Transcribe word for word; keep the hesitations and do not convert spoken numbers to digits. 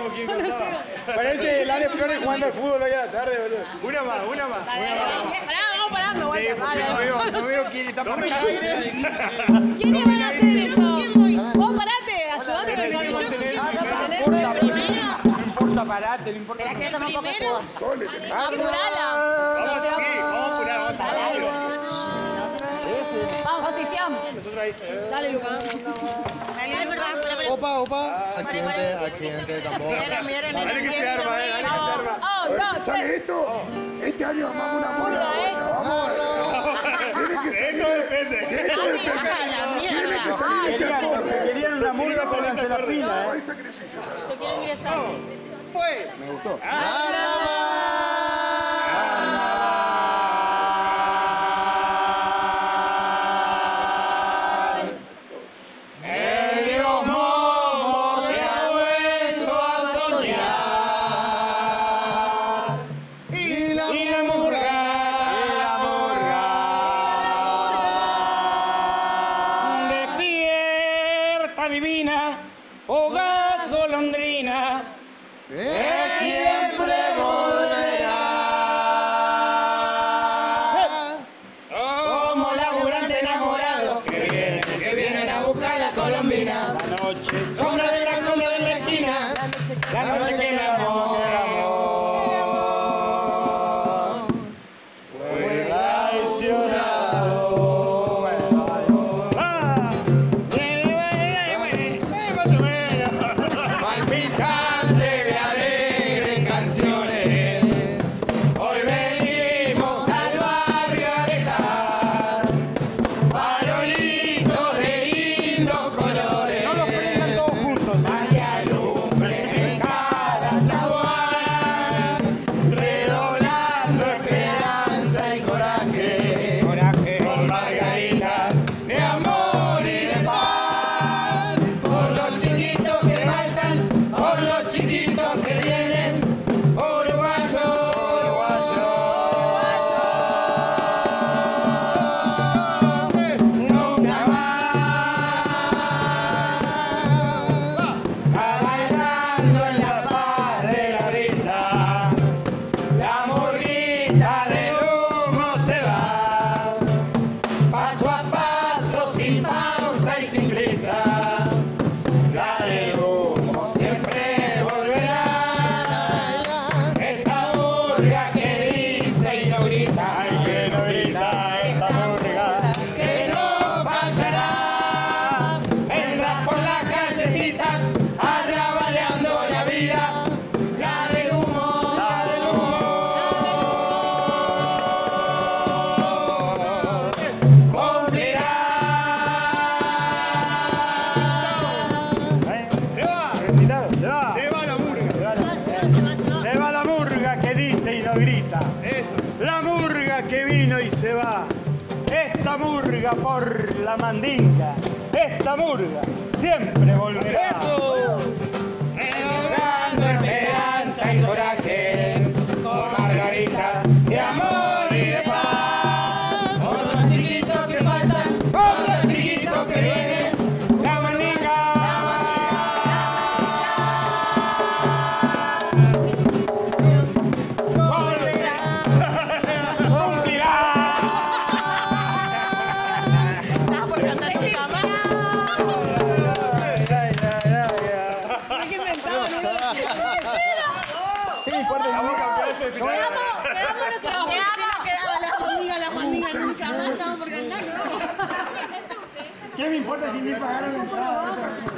sabemos quién Yo no contaba. llego. Parece el Ale Flores jugando al fútbol hoy a la tarde, boludo. Una más, una más. Dale, dale, dale. Pará, vamos parando, Sí, Walter. porque Dale, no veo, yo no no veo llego. quién está marcando. ¿Quiénes van a hacer eso? Vos parate, ayudate con el Tenés que mantener el micrófono. micrófono. Tenés No que importa, no importa, parate, no importa. Espera que toma un poco de jugo. apurala. Vamos aquí, vamos a apurar, vamos a Dale, dale. apurar. Vamos. Posición. Nosotros ahí. Dale, Lucas. Opa, opa. Accidente, accidente, tampoco. Dale que se arma, eh, dale que se arma. Oh, no, ¿Sale esto? Este año armamos una murga. Murga, ¿eh? Vamos. Tiene que salir. Esto depende. Esto depende. Tiene que salir esta Querían, cosa. querían una murga, pónganse la pila, No eh. hay sacrificio. yo quiero ingresar. Pues. Me gustó. Y la murga. Despierta divina, fugaz golondrina, Que siempre volverá. somos laburantes enamorados que vienen, que vienen a buscar la colombina. La noche, sombra de la sombra de la esquina, la noche que el amor, el amor fue traicionado. Ah, más o menos. Palpitante de alegres canciones, hoy venimos al barrio a dejar farolitos de lindos colores. No los prendan todos juntos, ¿eh? Que alumbren cada zaguán, redoblando esperanza y coraje, con margaritas de amor y de paz, por los chiquitos que faltan, por los chiquitos que vienen, uruguayo, uruguayo, nunca más, bailando en la paz de la risa, la murguita del humo se va, paso a paso, sin pausa y sin prisa. La del humo siempre volverá. Esta murga que dice y no grita. Ay, que no grita esta murga. Que no fallará. Vendrá por las callecitas, arrabaleando la vida. La del humo. La del humo. Cumplirá. Se va, recitado, se va. Se va la murga. Se va la murga que dice y no grita. Eso. La murga que vino y se va. Esta murga por la mandinga. Esta murga siempre volverá. Eso. Redoblando esperanza y coraje, con margaritas de amor y de paz. Por los chiquitos que faltan, por los chiquitos que vienen, la mandinga. Volverá, cumplirá. Estás por cantar tu cama. Es que inventaban uno. ¿Qué me importa? Vamos campeones de final. Quedamos lo que vamos. Quedaba la mandinga, la mandinga. Nunca más estamos por cantar, ¿no? ¿Qué me importa si me pagaron la entrada?